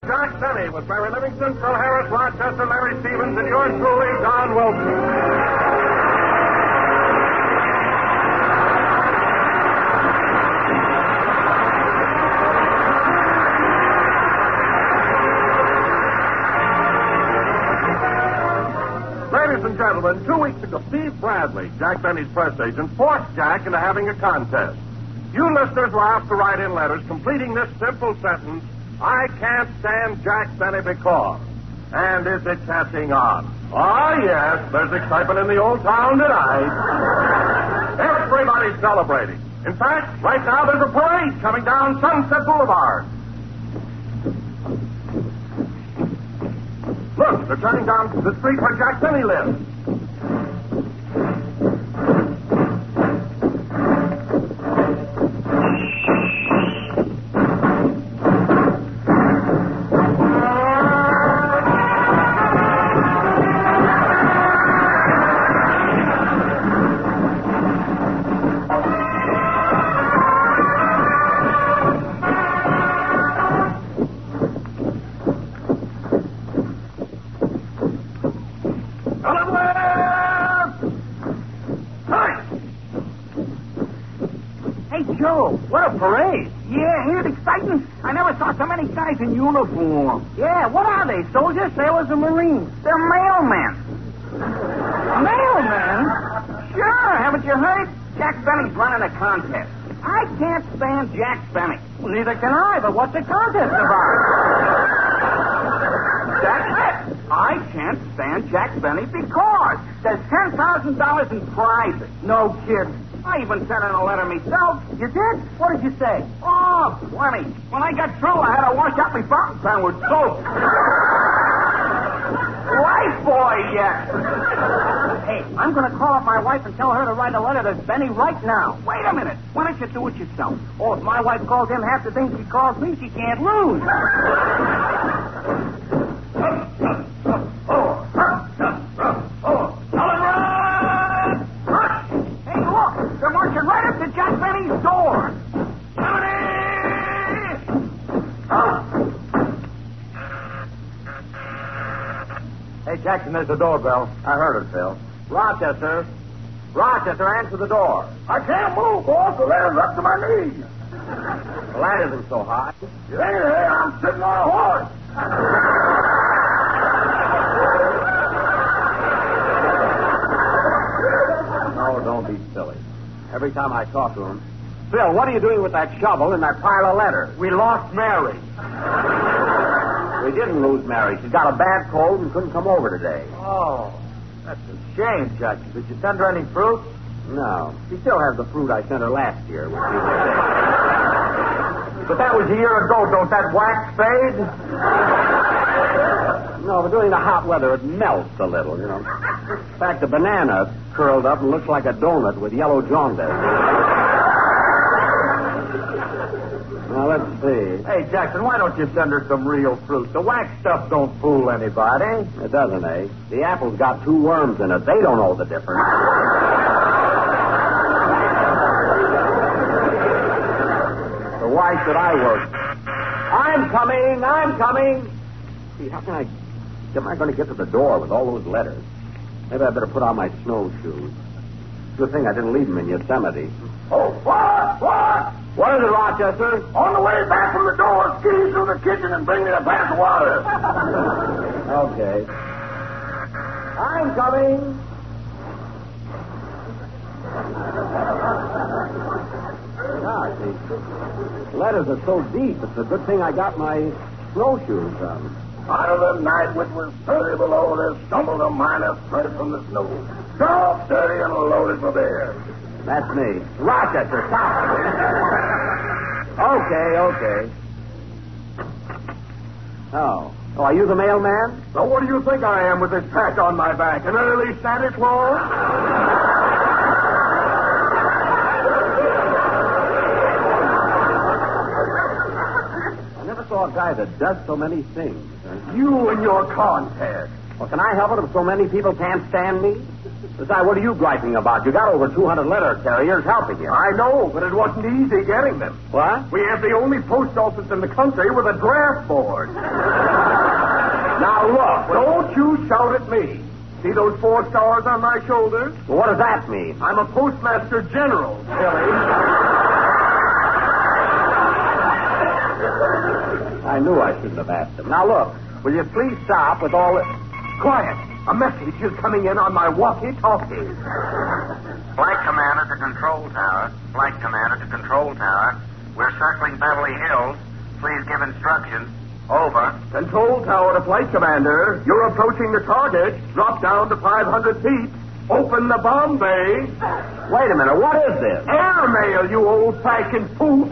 Jack Benny with Barry Livingston, Phil Harris, Rochester, Larry Stevens, and yours truly, Don Wilson. Ladies and gentlemen, 2 weeks ago, Steve Bradley, Jack Benny's press agent, forced Jack into having a contest. You listeners will have to write in letters completing this simple sentence, I can't stand Jack Benny because. And is it catching on? Oh, yes, there's excitement in the old town tonight. Everybody's celebrating. In fact, right now there's a parade coming down Sunset Boulevard. Look, they're turning down the street where Jack Benny lives. Guys in uniform. Yeah, what are they? Soldiers, sailors, or Marines? They're mailmen. Mailmen? Sure, haven't you heard? Jack Benny's running a contest. I can't stand Jack Benny. Well, neither can I, but what's the contest about? That's it. I can't stand Jack Benny because there's $10,000 in prizes. No kidding. I even sent in a letter myself. You did? What did you say? Oh, plenty. When I got through, I had to wash up my fountain pen with soap. Life boy, yes. Hey, I'm going to call up my wife and tell her to write a letter to Benny right now. Wait a minute. Why don't you do it yourself? Oh, if my wife calls him half the things she calls me, she can't lose. Jack Benny's door. Hey, Jackson, there's the doorbell. I heard it, Phil. Rochester. Rochester, answer the door. I can't move, boss. The ladder's up to my knees. The ladder isn't so high. It ain't here. I'm sitting on a horse. No, don't be silly. Every time I talk to him, Phil, what are you doing with that shovel and that pile of letters? We lost Mary. We didn't lose Mary. She's got a bad cold and couldn't come over today. Oh, that's a shame, Judge. Did you send her any fruit? No. She still has the fruit I sent her last year. But that was a year ago. Don't that wax fade? No, but during the hot weather, it melts a little, you know. In fact, the banana curled up and looks like a donut with yellow jaundice. Now, let's see. Hey, Jackson, why don't you send her some real fruit? The wax stuff don't fool anybody. It doesn't, eh? The apple's got 2 worms in it. They don't know the difference. So why should I work? I'm coming. See, how am I going to get to the door with all those letters? Maybe I better put on my snowshoes. Good thing I didn't leave them in Yosemite. Oh, what? What is it, Rochester? On the way back from the door, squeeze through the kitchen and bring me a glass of water. Okay. I'm coming. Gosh, these letters are so deep. It's a good thing I got my snowshoes on. Out of the night, which was 30 below, there stumbled a miner straight from the snow. Soft, dirty, and loaded for bear. That's me. Rochester, stop. Okay. Oh, are you the mailman? So what do you think I am with this pack on my back? An early Santa Claus? I never saw a guy that does so many things. You and your contest. Well, can I help it if so many people can't stand me? Besides, what are you griping about? You got over 200 letter carriers helping you. I know, but it wasn't easy getting them. What? We have the only post office in the country with a draft board. Now, look, don't you shout at me. See those 4 stars on my shoulders? Well, what does that mean? I'm a postmaster general, silly. I knew I shouldn't have asked him. Now, look, will you please stop with all this... Quiet. A message is coming in on my walkie-talkie. Flight Commander to Control Tower. Flight Commander to Control Tower. We're circling Beverly Hills. Please give instructions. Over. Control Tower to Flight Commander. You're approaching the target. Drop down to 500 feet. Open the bomb bay. Wait a minute, what is this? Airmail, you old-fashioned fool.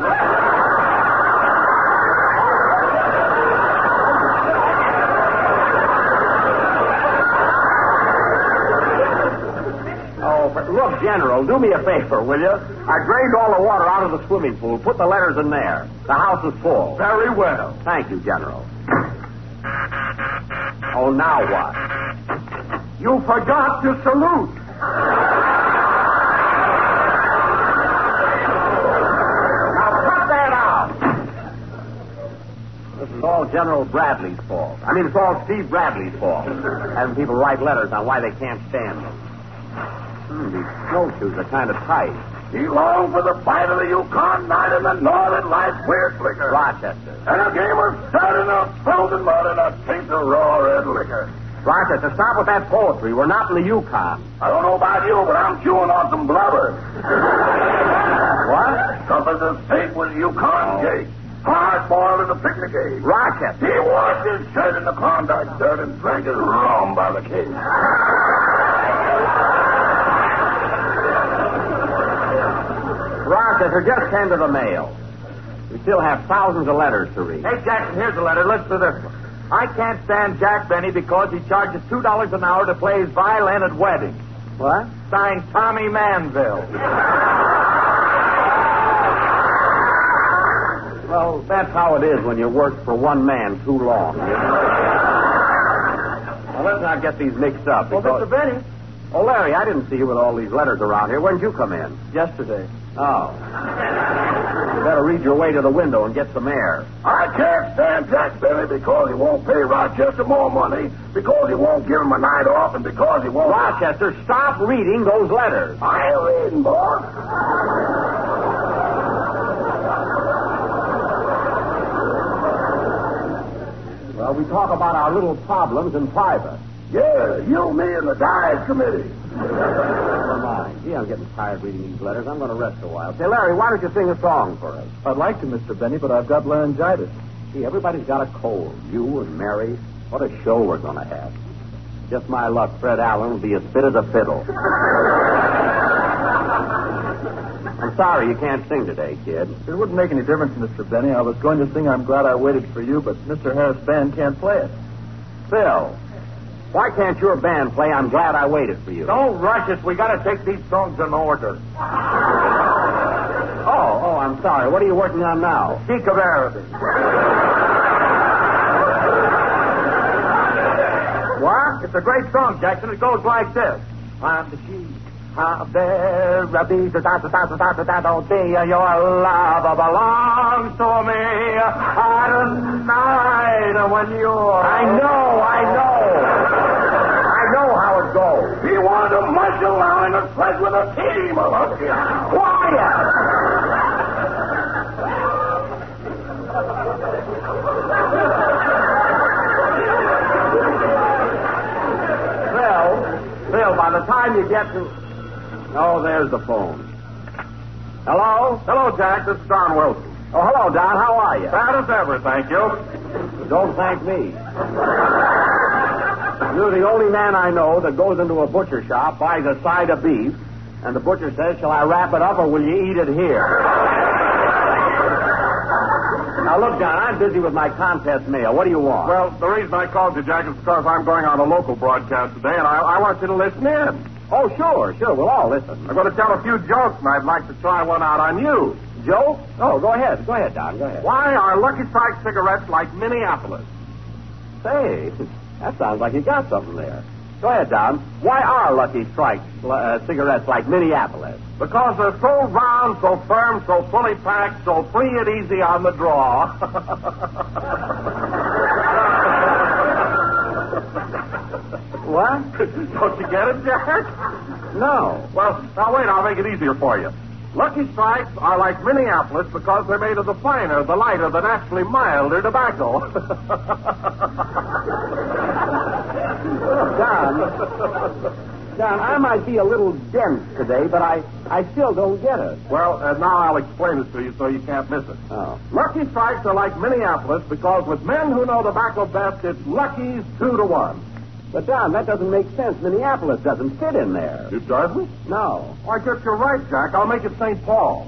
Look, General, do me a favor, will you? I drained all the water out of the swimming pool. Put the letters in there. The house is full. Very well. Thank you, General. Oh, now what? You forgot to salute. Now cut that out. This is all General Bradley's fault. I mean, it's all Steve Bradley's fault. Having people write letters on why they can't stand him. These snowshoes are kind of tight. He longed for the fight of the Yukon night in the Northern Lights beer slicker. Rochester. And a game of stud in a frozen mud and a taste of raw red liquor. Rochester, stop with that poetry. We're not in the Yukon. I don't know about you, but I'm chewing on some blubber. What? Tough as a steak with Yukon cake. Hard boiled in a picnic egg. Rochester. He washed his shirt in the Klondike dirt and drank his rum by the case. Rochester, just send to the mail. We still have thousands of letters to read. Hey, Jackson, here's a letter. Listen to this one. I can't stand Jack Benny because he charges $2 an hour to play his violin at weddings. What? Signed Tommy Manville. Well, that's how it is when you work for one man too long. Now, let's not get these mixed up. Well, Mr. Benny. Oh, Larry, I didn't see you with all these letters around here. When did you come in? Yesterday. Oh. You better read your way to the window and get some air. I can't stand Jack Benny because he won't pay Rochester more money, because he won't give him a night off, and because he won't... Rochester, stop reading those letters. I ain't reading, boss. Well, we talk about our little problems in private. Yeah, you, me, and the Diet Committee. Never mind. Gee, I'm getting tired reading these letters. I'm going to rest a while. Say, Larry, why don't you sing a song for us? I'd like to, Mr. Benny, but I've got laryngitis. Gee, everybody's got a cold. You and Mary. What a show we're going to have. Just my luck, Fred Allen will be as fit as a fiddle. I'm sorry you can't sing today, kid. It wouldn't make any difference, Mr. Benny. I was going to sing I'm Glad I Waited for You, but Mr. Harris' band can't play it. Phil, why can't your band play I'm Glad I Waited for You? Don't rush us. We got to take these songs in order. Oh, I'm sorry. What are you working on now? Speak of Arabic. What? It's a great song, Jackson. It goes like this. I'm the sheep. Your love belongs to me tonight when you're... I know how it goes. He wanted to muscle around in a sled with a team of us. Quiet! Phil, by the time you get to... Oh, there's the phone. Hello? Hello, Jack. This is Don Wilson. Oh, hello, Don. How are you? Bad as ever, thank you. Don't thank me. You're the only man I know that goes into a butcher shop, buys a side of beef, and the butcher says, shall I wrap it up or will you eat it here? Now, look, Don, I'm busy with my contest mail. What do you want? Well, the reason I called you, Jack, is because I'm going on a local broadcast today, and I want you to listen in. Oh, sure. We'll all listen. I'm going to tell a few jokes, and I'd like to try one out on you. Joke? Oh, go ahead. Go ahead, Don. Go ahead. Why are Lucky Strike cigarettes like Minneapolis? Say, that sounds like you got something there. Go ahead, Don. Why are Lucky Strike cigarettes like Minneapolis? Because they're so round, so firm, so fully packed, so free and easy on the draw. What? Don't you get it, Jack? No. Well, now wait, I'll make it easier for you. Lucky Strikes are like Minneapolis because they're made of the finer, the lighter, the naturally milder tobacco. Don, I might be a little dense today, but I still don't get it. Well, now I'll explain it to you so you can't miss it. Oh. Lucky Strikes are like Minneapolis because with men who know tobacco best, it's Lucky's 2-to-1. But, Don, that doesn't make sense. Minneapolis doesn't fit in there. It doesn't? No. I guess you're right, Jack. I'll make it St. Paul.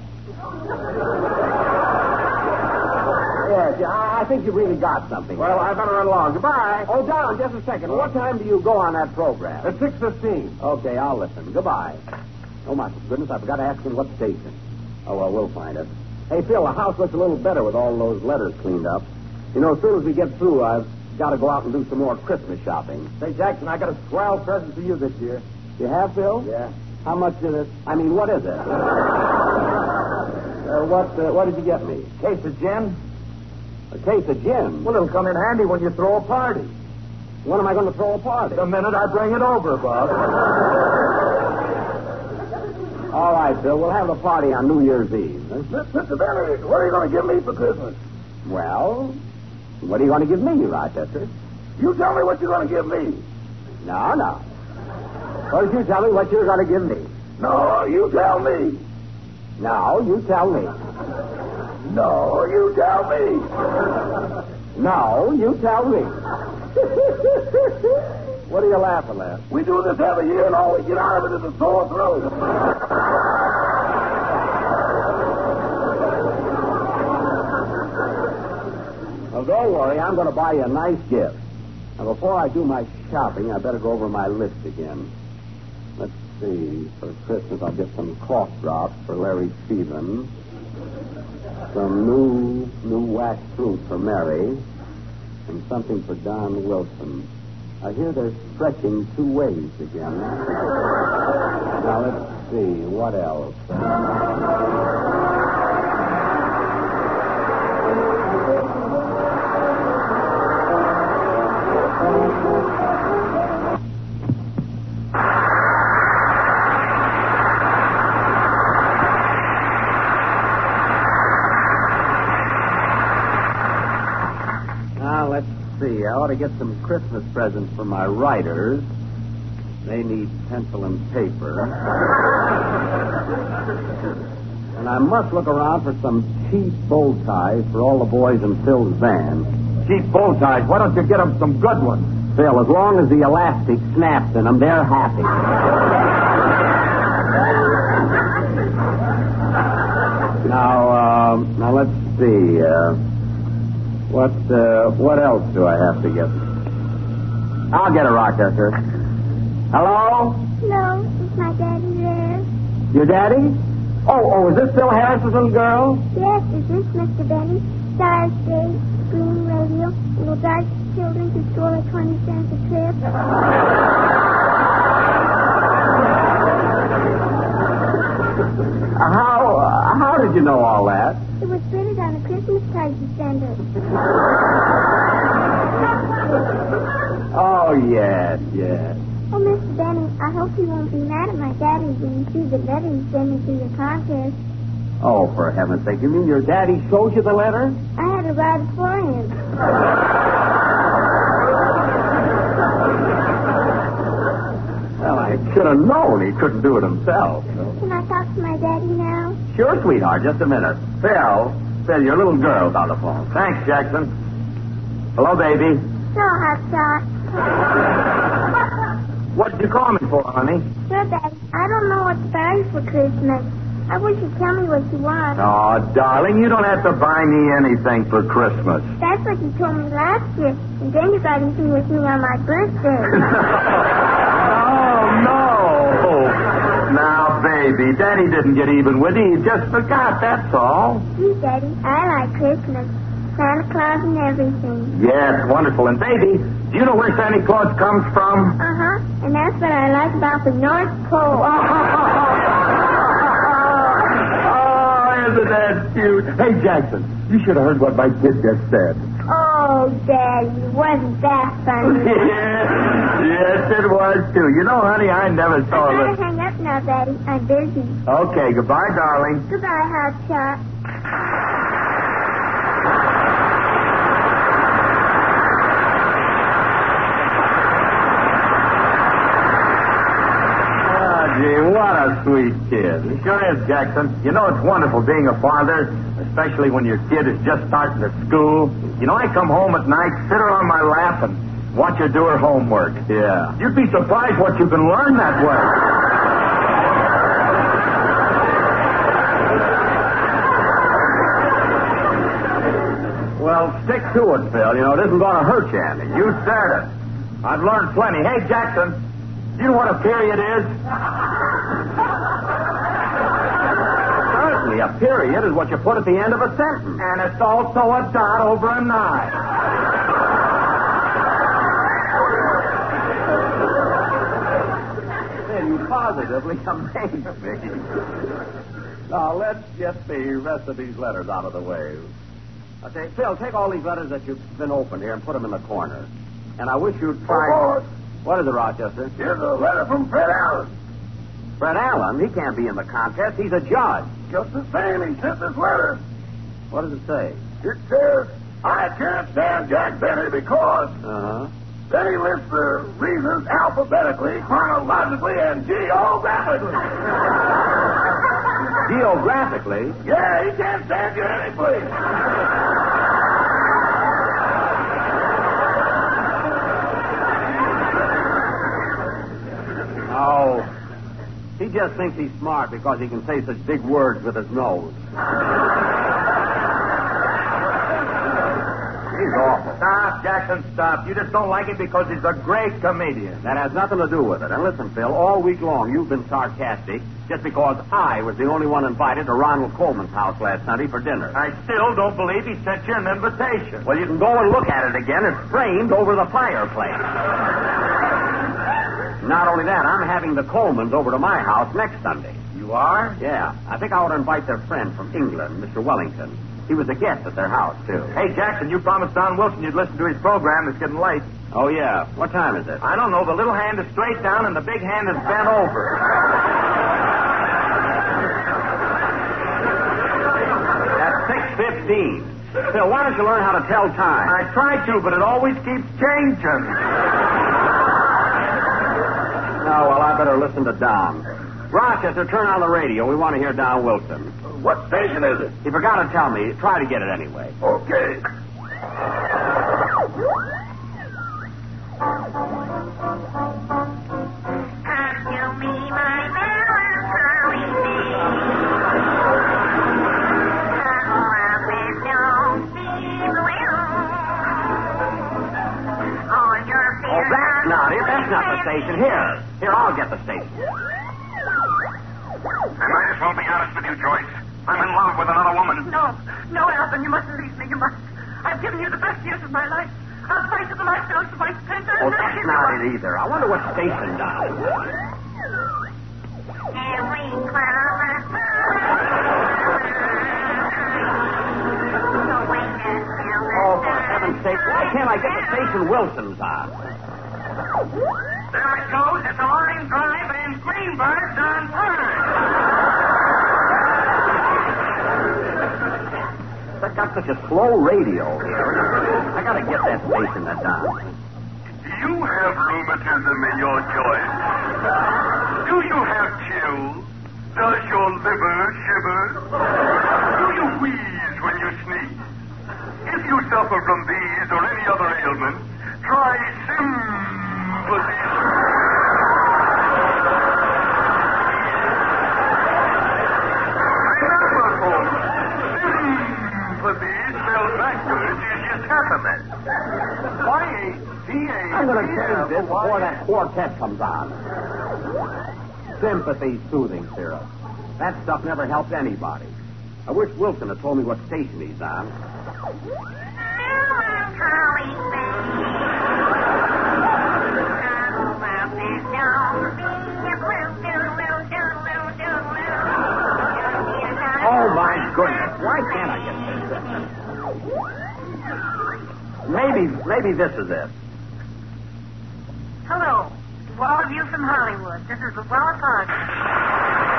Yes, I think you really got something. Well, I better run along. Goodbye. Oh, Don, just a second. What time do you go on that program? At 6:15. Okay, I'll listen. Goodbye. Oh, my goodness, I forgot to ask him what station. Oh, well, we'll find it. Hey, Phil, the house looks a little better with all those letters cleaned up. You know, as soon as we get through, I've got to go out and do some more Christmas shopping. Say, Jackson, I got a swell present for you this year. You have, Phil? Yeah. How much did it? I mean, what is it? What did you get me? Case of gin. A case of gin? Well, it'll come in handy when you throw a party. When am I going to throw a party? The minute I bring it over, Bob. All right, Phil, we'll have the party on New Year's Eve. Mr. Benny, what are you going to give me for Christmas? Well, what are you going to give me, Rochester? You tell me what you're going to give me. No. Why don't you tell me what you're going to give me? No, you tell me. No, you tell me. No, you tell me. No, you tell me. What are you laughing at? We do this every year, and all we get out of it is a sore throat. Well, don't worry. I'm going to buy you a nice gift. Now, before I do my shopping, I better go over my list again. Let's see. For Christmas, I'll get some cough drops for Larry Stevens. Some new wax fruit for Mary. And something for Don Wilson. I hear they're stretching 2 ways again. Now, let's see. What else? I ought to get some Christmas presents for my writers. They need pencil and paper. And I must look around for some cheap bow ties for all the boys in Phil's van. Cheap bow ties. Why don't you get them some good ones? Phil, as long as the elastic snaps in them, they're happy. Now let's see. What else do I have to get? I'll get a Rochester. Hello? Hello, is my daddy there? Your daddy? Oh, is this Phil Harris's little girl? Yes, is this Mr. Benny? Stars Day, Green Radio, and will drive children to school at 20 cents a trip? How did you know all that? It was printed on the Christmas card you sent us. Oh, yes. Oh, Mr. Benny, I hope you won't be mad at my daddy when you see the letter he sent me to your contest. Oh, for heaven's sake. You mean your daddy showed you the letter? I had to write it for him. Well, I should have known he couldn't do it himself. Can I talk to my daddy now? Sure, sweetheart. Just a minute. Phil, your little girl's on the phone. Thanks, Jackson. Hello, baby. So, hot shot. What did you call me for, honey? Sure, Daddy. I don't know what to buy you for Christmas. I wish you'd tell me what you want. Oh, darling, you don't have to buy me anything for Christmas. That's what you told me last year. And then you got even with me on my birthday. Oh, no. Now, baby, Daddy didn't get even with you. He just forgot, that's all. Gee, Daddy, I like Christmas. Santa Claus and everything. Yes, wonderful. And, baby, do you know where Santa Claus comes from? Uh-huh. And that's what I like about the North Pole. Oh, isn't that cute? Hey, Jackson, you should have heard what my kid just said. Oh, Oh, Daddy, wasn't that funny? Yes, it was, too. You know, honey, I never saw I this. gotta hang up now, Daddy. I'm busy. Okay, goodbye, darling. Goodbye, Hotshot. Gee, what a sweet kid. He sure is, Jackson. You know, it's wonderful being a father, especially when your kid is just starting at school. You know, I come home at night, sit her on my lap, and watch her do her homework. Yeah. You'd be surprised what you can learn that way. Well, stick to it, Phil. You know, it isn't going to hurt you any. You said it. I've learned plenty. Hey, Jackson, do you know what a period is? Certainly, a period is what you put at the end of a sentence. And it's also a dot over a nine. Man, you positively amaze me. Now, let's get the rest of these letters out of the way. Okay, Phil, take all these letters that you've been opened here and put them in the corner. And I wish you'd try... Oh, What is it, Rochester? here's a letter from Fred Allen. Fred Allen? He can't be in the contest. He's a judge. Just the same, he sent this letter. What does it say? It says, I can't stand Jack Benny because... Uh-huh. Then he lists the reasons alphabetically, chronologically, and geographically. Geographically? Yeah, he can't stand you any place. Oh, he just thinks he's smart because he can say such big words with his nose. He's awful. Stop, Jackson, stop. You just don't like him because he's a great comedian. That has nothing to do with it. And listen, Phil, all week long you've been sarcastic just because I was the only one invited to Ronald Coleman's house last Sunday for dinner. I still don't believe he sent you an invitation. Well, you can go and look at it again. It's framed over the fireplace. Not only that, I'm having the Colemans over to my house next Sunday. You are? Yeah. I think I ought to invite their friend from England, Mr. Wellington. He was a guest at their house, too. Hey, Jackson, you promised Don Wilson you'd listen to his program. It's getting late. Oh, yeah. What time is it? I don't know. The little hand is straight down and the big hand is bent over. That's 6:15. Phil, why don't you learn how to tell time? I tried to, but it always keeps changing. Oh, well, I better listen to Don. Rochester, turn on the radio. We want to hear Don Wilson. What station is it? He forgot to tell me. Try to get it anyway. Okay. Oh, that's not it. That's not the station. Here, I'll get the station. I might as well be honest with you, Joyce. I'm in love with another woman. No, Alvin, you mustn't leave me. You must. I've given you the best years of my life. I'll fight to the last ounce of my strength. Oh, that's not it either. I wonder what station, Don. Oh, for heaven's sake, why can't I get the station Wilson's on? There it goes. It's a line drive and Greenberg's on time. I've got such a slow radio here. I gotta get that station that's on. You have rheumatism in your joints. Do you have chills? Does your liver shiver? Do you wheeze when you sneeze? If you suffer from these or any other ailment, try Sympathy. Remember, folks, sympathy spelled backwards is ysatamine. Y-A-T-A. I'm gonna change this before that quartet comes on. Sympathy soothing syrup. That stuff never helped anybody. I wish Wilson had told me what station he's on. Oh, my goodness. Why can't I get this? maybe this is it. Hello, to all of you from Hollywood. This is Luella Parker.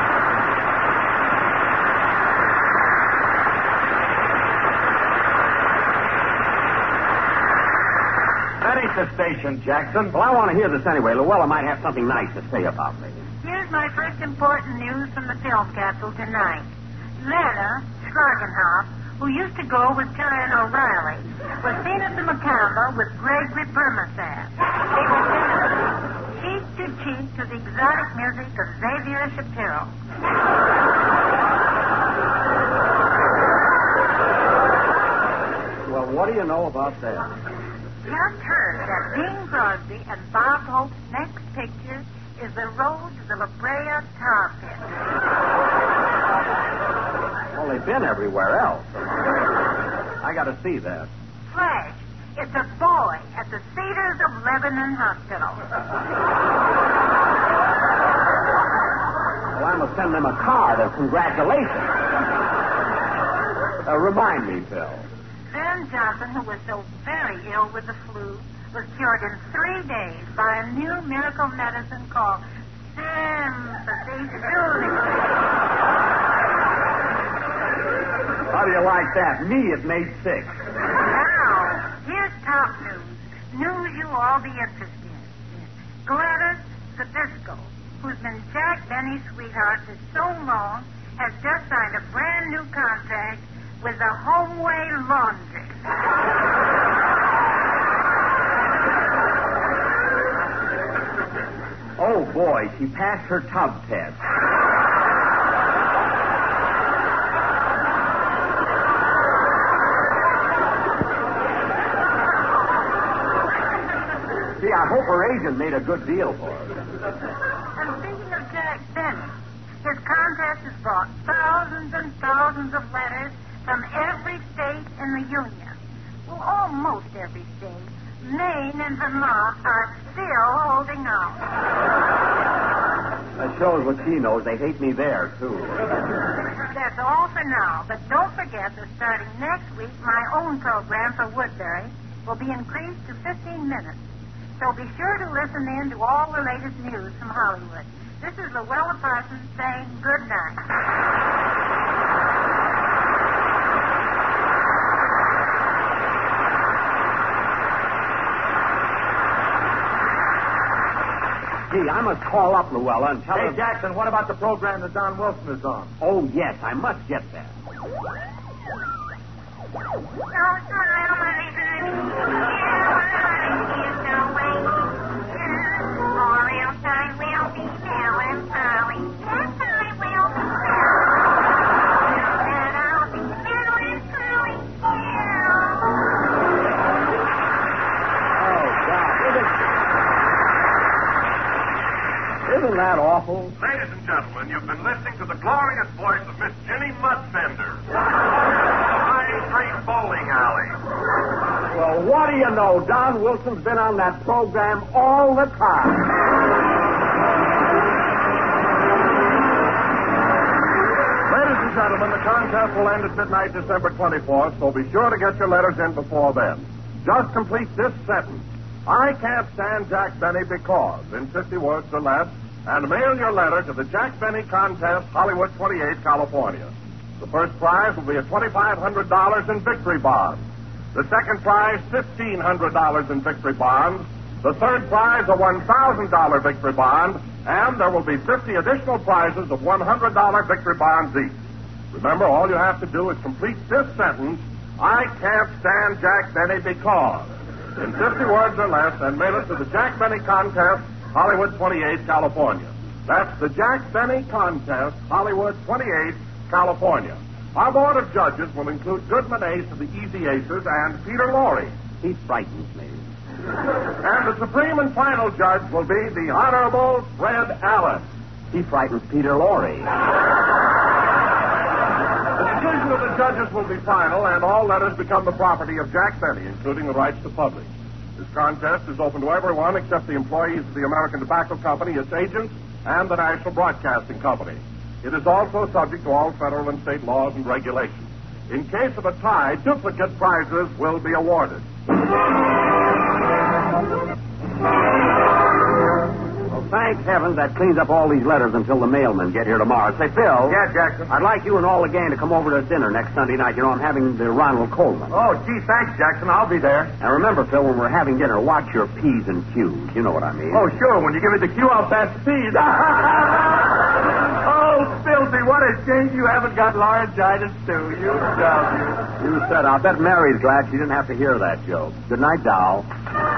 That ain't the station, Jackson. Well, I want to hear this anyway. Luella might have something nice to say about me. Here's my first important news from the film capsule tonight. Lena Schlagenhoff, who used to go with Karen O'Reilly, was seen at the Macamba with Gregory Permasat. They were dancing cheek to cheek to the exotic music of Xavier Shapiro. Well, what do you know about that? Just heard that Bing Crosby and Bob Hope's next picture is The Road to the La Brea Tar Pit. Well, they've been everywhere else. I got to see that. Flash, it's a boy at the Cedars of Lebanon Hospital. Well, I must send them a card of congratulations. Remind me, Phil. Van Johnson, who was so very ill with the flu, was cured in 3 days by a new miracle medicine called sympathy soothing. How do you like that? Me, it made 6. Now, here's top news. News you'll all be interested in. Gladys Sabisco, who's been Jack Benny's sweetheart for so long, has just signed a brand new contract with the Homeway Laundry. Oh, boy, she passed her tub test. See, I hope her agent made a good deal for her. And speaking of Jack Benny, his contest has brought thousands and thousands of letters from every state in the Union. Well, almost every state. Maine and Vermont are still holding out. That shows what she knows. They hate me there, too. That's all for now. But don't forget that starting next week, my own program for Woodbury will be increased to 15 minutes. So be sure to listen in to all the latest news from Hollywood. This is Luella Parsons saying good night. Gee, I must call up Luella and tell her... Hey, Jackson, what about the program that Don Wilson is on? Oh, yes, I must get that. Isn't that awful? Ladies and gentlemen, you've been listening to the glorious voice of Miss Jenny Mudfender. Pine Street Bowling Alley. Well, what do you know? Don Wilson's been on that program all the time. Ladies and gentlemen, the contest will end at midnight December 24th, so be sure to get your letters in before then. Just complete this sentence. I can't stand Jack Benny because, in 50 words or less, and mail your letter to the Jack Benny Contest, Hollywood 28, California. The first prize will be a $2,500 in victory bonds. The second prize, $1,500 in victory bonds. The third prize, a $1,000 victory bond. And there will be 50 additional prizes of $100 victory bonds each. Remember, all you have to do is complete this sentence, I can't stand Jack Benny because, in 50 words or less, and mail it to the Jack Benny Contest, Hollywood 28, California. That's the Jack Benny Contest, Hollywood 28, California. Our board of judges will include Goodman Ace of the Easy Aces and Peter Lorre. He frightens me. And the supreme and final judge will be the Honorable Fred Allen. He frightens Peter Lorre. The decision of the judges will be final, and all letters become the property of Jack Benny, including the rights to publish. This contest is open to everyone except the employees of the American Tobacco Company, its agents, and the National Broadcasting Company. It is also subject to all federal and state laws and regulations. In case of a tie, duplicate prizes will be awarded. Well, thank heavens that cleans up all these letters until the mailmen get here tomorrow. Say, Phil. Yeah, Jackson. I'd like you and all the gang to come over to dinner next Sunday night. You know, I'm having the Ronald Coleman. Oh, gee, thanks, Jackson. I'll be there. And remember, Phil, when we're having dinner, watch your P's and Q's. You know what I mean. Oh, sure. When you give me the cue, I'll pass the P's. Oh, Filthy, what a shame you haven't got laryngitis, too. You dumb. You said, I'll bet Mary's glad she didn't have to hear that joke. Good night, doll.